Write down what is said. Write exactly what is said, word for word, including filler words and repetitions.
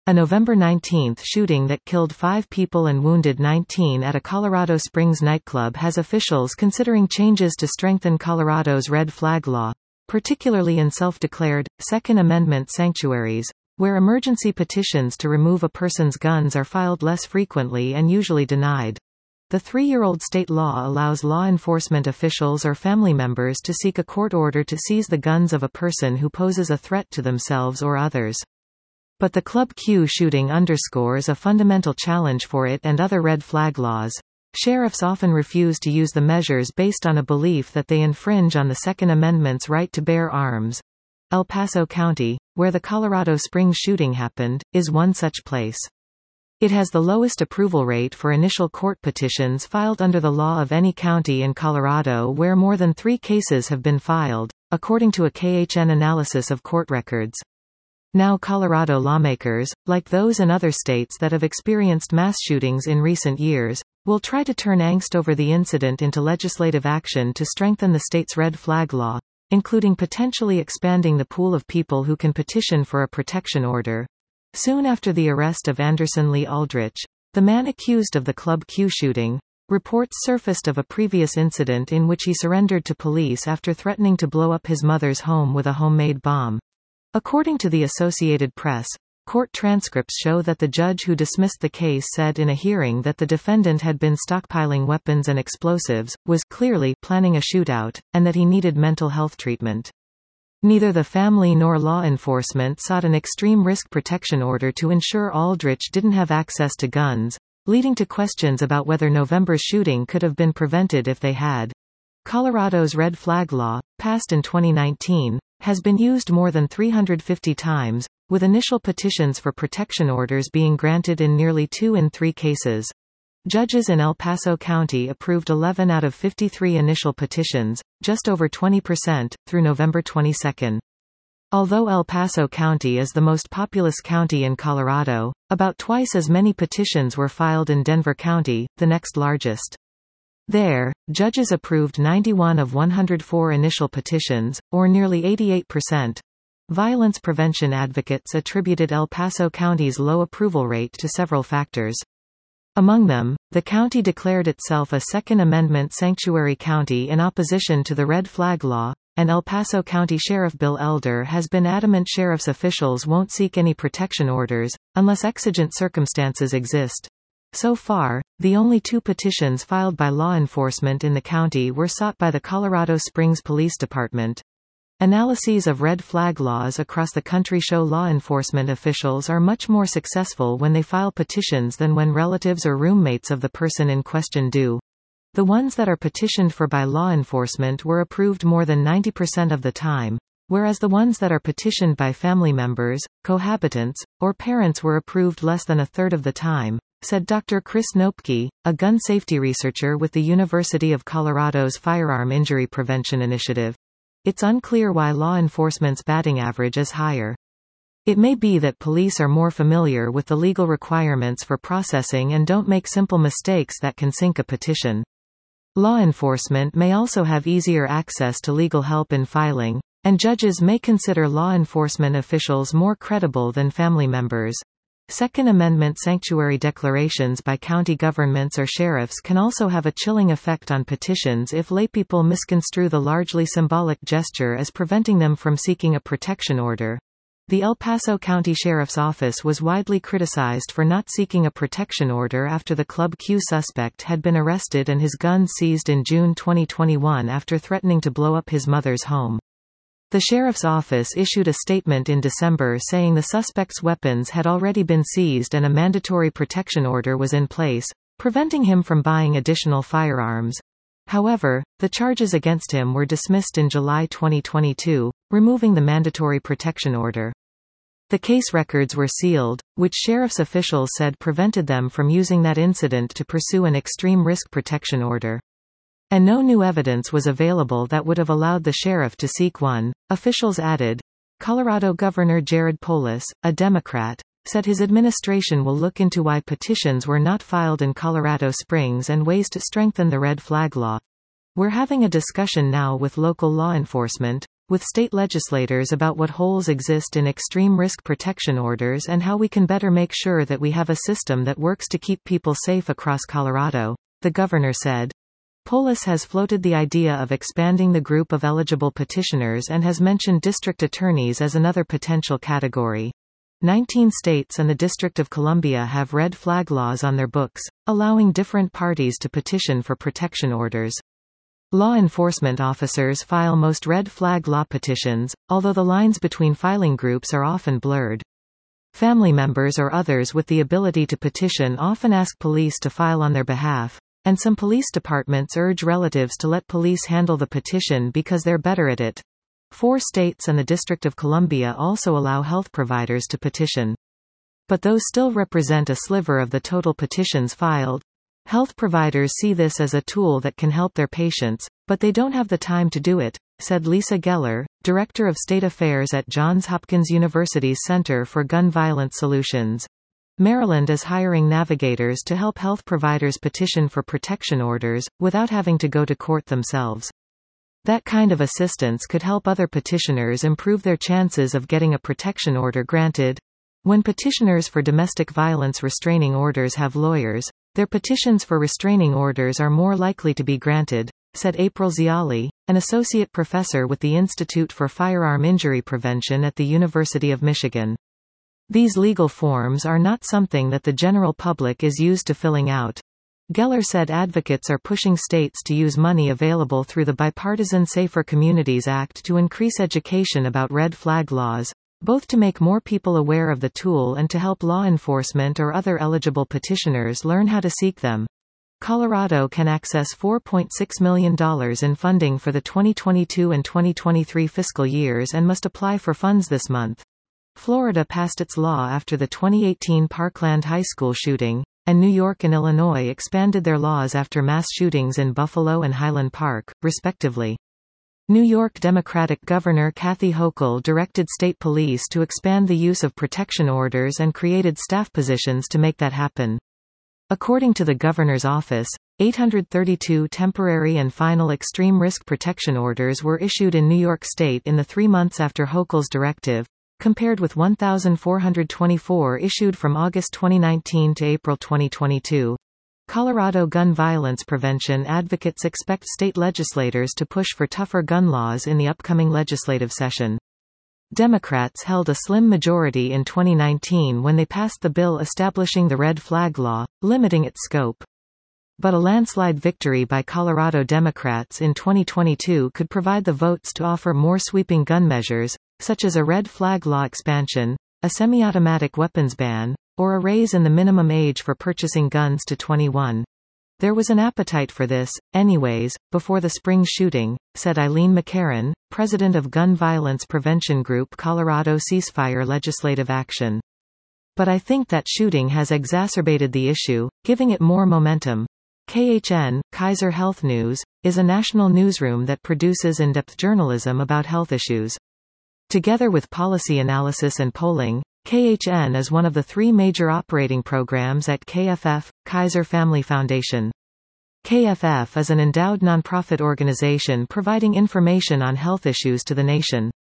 A November nineteenth shooting that killed five people and wounded nineteen at a Colorado Springs nightclub has officials considering changes to strengthen Colorado's red flag law, particularly in self-declared, Second Amendment sanctuaries, where emergency petitions to remove a person's guns are filed less frequently and usually denied. The three-year-old state law allows law enforcement officials or family members to seek a court order to seize the guns of a person who poses a threat to themselves or others. But the Club Q shooting underscores a fundamental challenge for it and other red flag laws. Sheriffs often refuse to use the measures based on a belief that they infringe on the Second Amendment's right to bear arms. El Paso County, where the Colorado Springs shooting happened, is one such place. It has the lowest approval rate for initial court petitions filed under the law of any county in Colorado, where more than three cases have been filed, according to a K H N analysis of court records. Now Colorado lawmakers, like those in other states that have experienced mass shootings in recent years, will try to turn angst over the incident into legislative action to strengthen the state's red flag law, including potentially expanding the pool of people who can petition for a protection order. Soon after the arrest of Anderson Lee Aldrich, the man accused of the Club Q shooting, reports surfaced of a previous incident in which he surrendered to police after threatening to blow up his mother's home with a homemade bomb. According to the Associated Press, court transcripts show that the judge who dismissed the case said in a hearing that the defendant had been stockpiling weapons and explosives, was clearly planning a shootout, and that he needed mental health treatment. Neither the family nor law enforcement sought an extreme risk protection order to ensure Aldrich didn't have access to guns, leading to questions about whether November's shooting could have been prevented if they had. Colorado's red flag law, passed in twenty nineteen, has been used more than three hundred fifty times, with initial petitions for protection orders being granted in nearly two in three cases. Judges in El Paso County approved eleven out of fifty-three initial petitions, just over twenty percent, through November twenty-second. Although El Paso County is the most populous county in Colorado, about twice as many petitions were filed in Denver County, the next largest. There, judges approved ninety-one of one hundred four initial petitions, or nearly eighty-eight percent. Violence prevention advocates attributed El Paso County's low approval rate to several factors. Among them, the county declared itself a Second Amendment sanctuary county in opposition to the red flag law, and El Paso County Sheriff Bill Elder has been adamant sheriff's officials won't seek any protection orders, unless exigent circumstances exist. So far, the only two petitions filed by law enforcement in the county were sought by the Colorado Springs Police Department. Analyses of red flag laws across the country show law enforcement officials are much more successful when they file petitions than when relatives or roommates of the person in question do. The ones that are petitioned for by law enforcement were approved more than ninety percent of the time, whereas the ones that are petitioned by family members, cohabitants, or parents were approved less than a third of the time, said Doctor Chris Nopke, a gun safety researcher with the University of Colorado's Firearm Injury Prevention Initiative. It's unclear why law enforcement's batting average is higher. It may be that police are more familiar with the legal requirements for processing and don't make simple mistakes that can sink a petition. Law enforcement may also have easier access to legal help in filing, and judges may consider law enforcement officials more credible than family members. Second Amendment sanctuary declarations by county governments or sheriffs can also have a chilling effect on petitions if laypeople misconstrue the largely symbolic gesture as preventing them from seeking a protection order. The El Paso County Sheriff's Office was widely criticized for not seeking a protection order after the Club Q suspect had been arrested and his gun seized in June twenty twenty-one after threatening to blow up his mother's home. The sheriff's office issued a statement in December saying the suspect's weapons had already been seized and a mandatory protection order was in place, preventing him from buying additional firearms. However, the charges against him were dismissed in July twenty twenty-two, removing the mandatory protection order. The case records were sealed, which sheriff's officials said prevented them from using that incident to pursue an extreme risk protection order. And no new evidence was available that would have allowed the sheriff to seek one, officials added. Colorado Governor Jared Polis, a Democrat, said his administration will look into why petitions were not filed in Colorado Springs and ways to strengthen the red flag law. We're having a discussion now with local law enforcement. with state legislators about what holes exist in extreme risk protection orders and how we can better make sure that we have a system that works to keep people safe across Colorado, the governor said. Polis has floated the idea of expanding the group of eligible petitioners and has mentioned district attorneys as another potential category. Nineteen states and the District of Columbia have red flag laws on their books, allowing different parties to petition for protection orders. Law enforcement officers file most red flag law petitions, although the lines between filing groups are often blurred. Family members or others with the ability to petition often ask police to file on their behalf, and some police departments urge relatives to let police handle the petition because they're better at it. Four states and the District of Columbia also allow health providers to petition. But those still represent a sliver of the total petitions filed. Health providers see this as a tool that can help their patients, but they don't have the time to do it, said Lisa Geller, Director of State Affairs at Johns Hopkins University's Center for Gun Violence Solutions. Maryland is hiring navigators to help health providers petition for protection orders, without having to go to court themselves. That kind of assistance could help other petitioners improve their chances of getting a protection order granted. When petitioners for domestic violence restraining orders have lawyers, their petitions for restraining orders are more likely to be granted, said April Ziali, an associate professor with the Institute for Firearm Injury Prevention at the University of Michigan. These legal forms are not something that the general public is used to filling out. Geller said advocates are pushing states to use money available through the Bipartisan Safer Communities Act to increase education about red flag laws, both to make more people aware of the tool and to help law enforcement or other eligible petitioners learn how to seek them. Colorado can access four point six million dollars in funding for the twenty twenty-two and twenty twenty-three fiscal years and must apply for funds this month. Florida passed its law after the twenty eighteen Parkland High School shooting, and New York and Illinois expanded their laws after mass shootings in Buffalo and Highland Park, respectively. New York Democratic Governor Kathy Hochul directed state police to expand the use of protection orders and created staff positions to make that happen. According to the governor's office, eight hundred thirty-two temporary and final extreme risk protection orders were issued in New York State in the three months after Hochul's directive, compared with one thousand four hundred twenty-four issued from August twenty nineteen to April twenty twenty-two. Colorado gun violence prevention advocates expect state legislators to push for tougher gun laws in the upcoming legislative session. Democrats held a slim majority in twenty nineteen when they passed the bill establishing the red flag law, limiting its scope. But a landslide victory by Colorado Democrats in twenty twenty-two could provide the votes to offer more sweeping gun measures, such as a red flag law expansion, a semi-automatic weapons ban, or a raise in the minimum age for purchasing guns to twenty-one. There was an appetite for this, anyways, before the spring shooting, said Eileen McCarron, president of Gun Violence Prevention Group Colorado Ceasefire Legislative Action. But I think that shooting has exacerbated the issue, giving it more momentum. K H N, Kaiser Health News, is a national newsroom that produces in-depth journalism about health issues. Together with policy analysis and polling, K H N is one of the three major operating programs at K F F, Kaiser Family Foundation. K F F is an endowed nonprofit organization providing information on health issues to the nation.